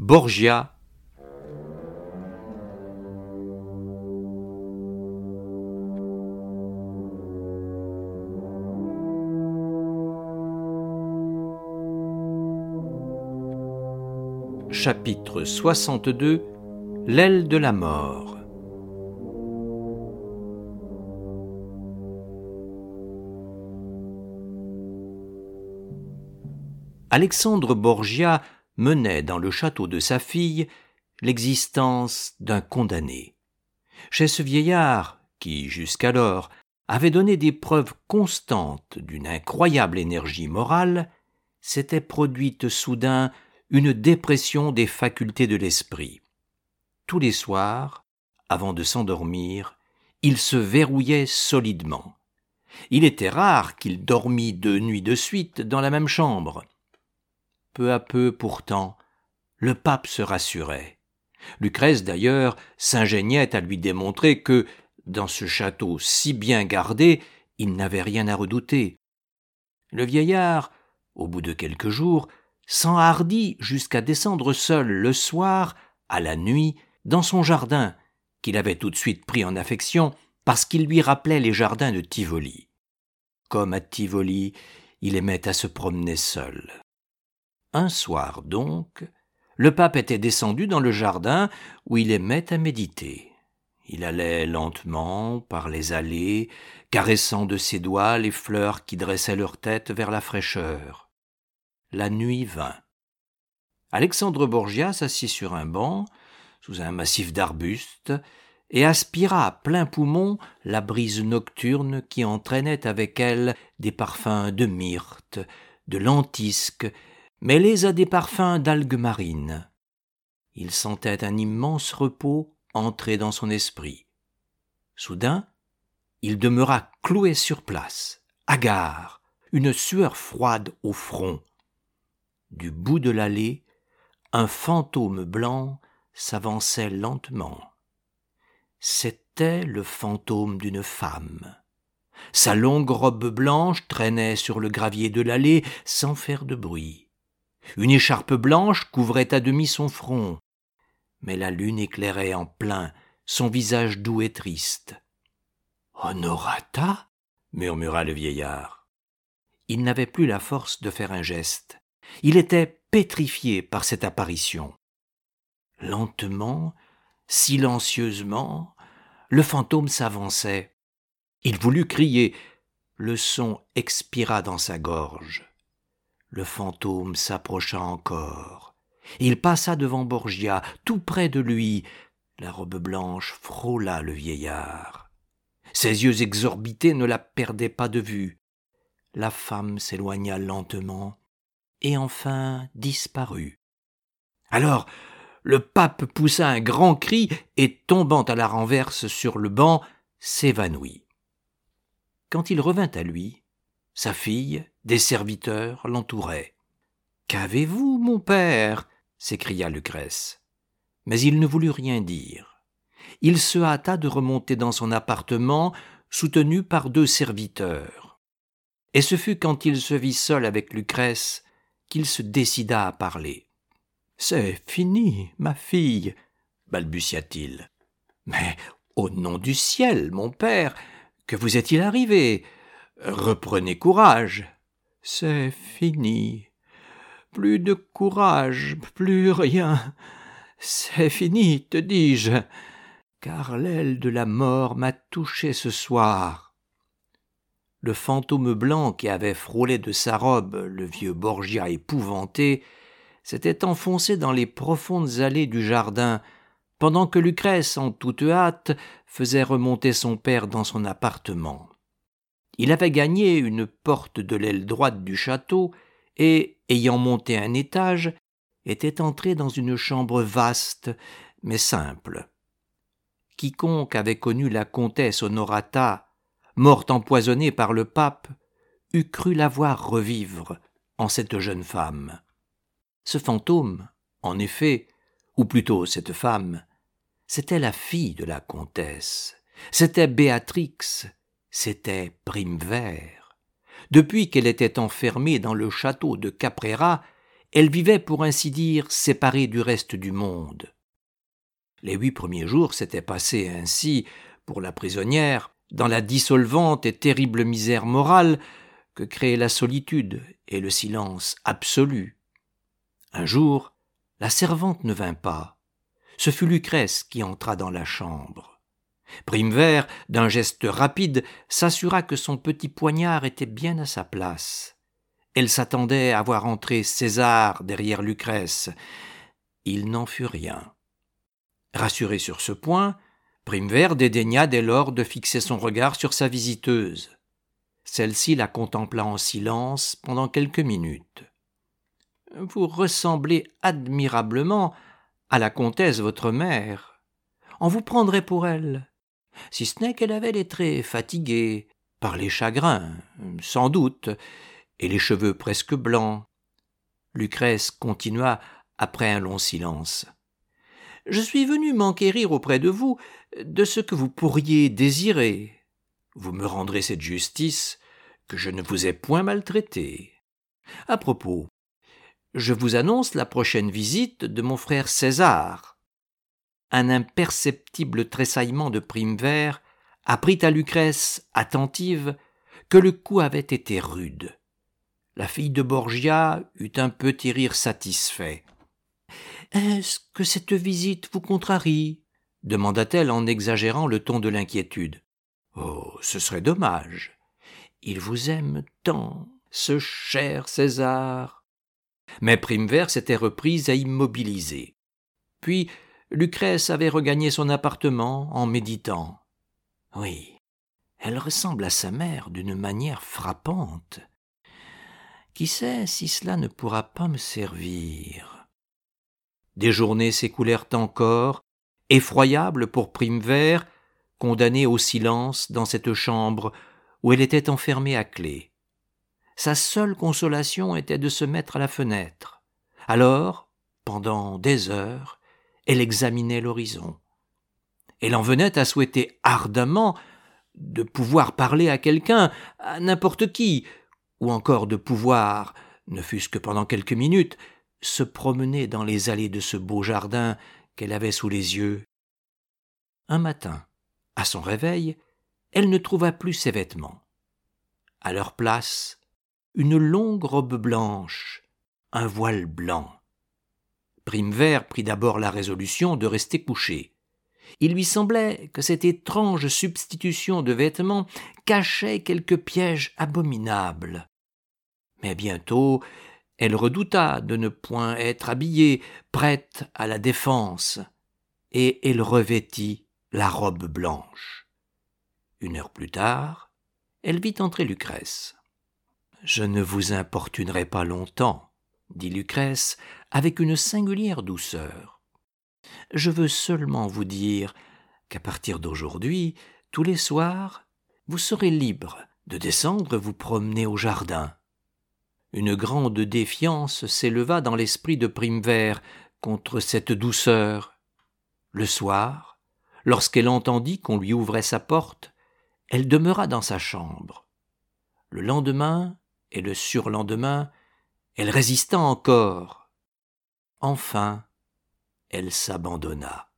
Borgia. Chapitre 62. L'aile de la mort. Alexandre Borgia menait dans le château de sa fille l'existence d'un condamné. Chez ce vieillard, qui jusqu'alors avait donné des preuves constantes d'une incroyable énergie morale, s'était produite soudain une dépression des facultés de l'esprit. Tous les soirs, avant de s'endormir, il se verrouillait solidement. Il était rare qu'il dormît 2 nuits de suite dans la même chambre. Peu à peu, pourtant, le pape se rassurait. Lucrèce, d'ailleurs, s'ingéniait à lui démontrer que, dans ce château si bien gardé, il n'avait rien à redouter. Le vieillard, au bout de quelques jours, s'enhardit jusqu'à descendre seul le soir, à la nuit, dans son jardin, qu'il avait tout de suite pris en affection parce qu'il lui rappelait les jardins de Tivoli. Comme à Tivoli, il aimait à se promener seul. Un soir donc, le pape était descendu dans le jardin où il aimait à méditer. Il allait lentement par les allées, caressant de ses doigts les fleurs qui dressaient leur tête vers la fraîcheur. La nuit vint. Alexandre Borgia s'assit sur un banc, sous un massif d'arbustes, et aspira à plein poumon la brise nocturne qui entraînait avec elle des parfums de myrte, de lentisque, mêlés à des parfums d'algues marines. Il sentait un immense repos entrer dans son esprit. Soudain, il demeura cloué sur place, hagard, une sueur froide au front. Du bout de l'allée, un fantôme blanc s'avançait lentement. C'était le fantôme d'une femme. Sa longue robe blanche traînait sur le gravier de l'allée sans faire de bruit. Une écharpe blanche couvrait à demi son front, mais la lune éclairait en plein son visage doux et triste. « Honorata » murmura le vieillard. Il n'avait plus la force de faire un geste. Il était pétrifié par cette apparition. Lentement, silencieusement, le fantôme s'avançait. Il voulut crier. Le son expira dans sa gorge. Le fantôme s'approcha encore. Il passa devant Borgia, tout près de lui. La robe blanche frôla le vieillard. Ses yeux exorbités ne la perdaient pas de vue. La femme s'éloigna lentement et enfin disparut. Alors, le pape poussa un grand cri et, tombant à la renverse sur le banc, s'évanouit. Quand il revint à lui, sa fille, des serviteurs l'entouraient. « Qu'avez-vous, mon père ?» s'écria Lucrèce. Mais il ne voulut rien dire. Il se hâta de remonter dans son appartement, soutenu par 2 serviteurs. Et ce fut quand il se vit seul avec Lucrèce qu'il se décida à parler. « C'est fini, ma fille, » balbutia-t-il. « Mais, au nom du ciel, mon père, que vous est-il arrivé ? Reprenez courage. »« C'est fini. Plus de courage, plus rien. C'est fini, te dis-je, car l'aile de la mort m'a touché ce soir. » Le fantôme blanc qui avait frôlé de sa robe le vieux Borgia épouvanté s'était enfoncé dans les profondes allées du jardin, pendant que Lucrèce, en toute hâte, faisait remonter son père dans son appartement. Il avait gagné une porte de l'aile droite du château et, ayant monté un étage, était entré dans une chambre vaste, mais simple. Quiconque avait connu la comtesse Honorata, morte empoisonnée par le pape, eût cru la voir revivre en cette jeune femme. Ce fantôme, en effet, ou plutôt cette femme, c'était la fille de la comtesse, c'était Béatrix, c'était Primevère. Depuis qu'elle était enfermée dans le château de Caprera, Elle vivait, pour ainsi dire, séparée du reste du monde. Les 8 premiers jours s'étaient passés ainsi, pour la prisonnière, dans la dissolvante et terrible misère morale que créaient la solitude et le silence absolu. Un jour, la servante ne vint pas. Ce fut Lucrèce qui entra dans la chambre. Primevère, d'un geste rapide, s'assura que son petit poignard était bien à sa place. Elle s'attendait à voir entrer César derrière Lucrèce. Il n'en fut rien. Rassurée sur ce point, Primevère dédaigna dès lors de fixer son regard sur sa visiteuse. Celle-ci la contempla en silence pendant quelques minutes. « Vous ressemblez admirablement à la comtesse votre mère. On vous prendrait pour elle, si ce n'est qu'elle avait les traits fatigués, par les chagrins, sans doute, et les cheveux presque blancs. » Lucrèce continua après un long silence. « Je suis venu m'enquérir auprès de vous de ce que vous pourriez désirer. Vous me rendrez cette justice que je ne vous ai point maltraité. À propos, je vous annonce la prochaine visite de mon frère César. » Un imperceptible tressaillement de Primevère apprit à Lucrèce, attentive, que le coup avait été rude. La fille de Borgia eut un petit rire satisfait. « Est-ce que cette visite vous contrarie ?» demanda-t-elle en exagérant le ton de l'inquiétude. « Oh, ce serait dommage. Il vous aime tant, ce cher César. » Mais Primevère s'était reprise à immobiliser. Puis Lucrèce avait regagné son appartement en méditant. « Oui, elle ressemble à sa mère d'une manière frappante. Qui sait si cela ne pourra pas me servir ?» Des journées s'écoulèrent encore, effroyables pour Primevère, condamnée au silence dans cette chambre où elle était enfermée à clé. Sa seule consolation était de se mettre à la fenêtre. Alors, pendant des heures, elle examinait l'horizon. Elle en venait à souhaiter ardemment de pouvoir parler à quelqu'un, à n'importe qui, ou encore de pouvoir, ne fût-ce que pendant quelques minutes, se promener dans les allées de ce beau jardin qu'elle avait sous les yeux. Un matin, à son réveil, elle ne trouva plus ses vêtements. À leur place, une longue robe blanche, un voile blanc. Primevère prit d'abord la résolution de rester couchée. Il lui semblait que cette étrange substitution de vêtements cachait quelque piège abominable. Mais bientôt, elle redouta de ne point être habillée, prête à la défense, et elle revêtit la robe blanche. 1 heure plus tard, elle vit entrer Lucrèce. « Je ne vous importunerai pas longtemps, » dit Lucrèce avec une singulière douceur. « Je veux seulement vous dire qu'à partir d'aujourd'hui, tous les soirs, vous serez libre de descendre vous promener au jardin. » Une grande défiance s'éleva dans l'esprit de Primevère contre cette douceur. Le soir, lorsqu'elle entendit qu'on lui ouvrait sa porte, elle demeura dans sa chambre. Le lendemain et le surlendemain, elle résista encore. Enfin, elle s'abandonna.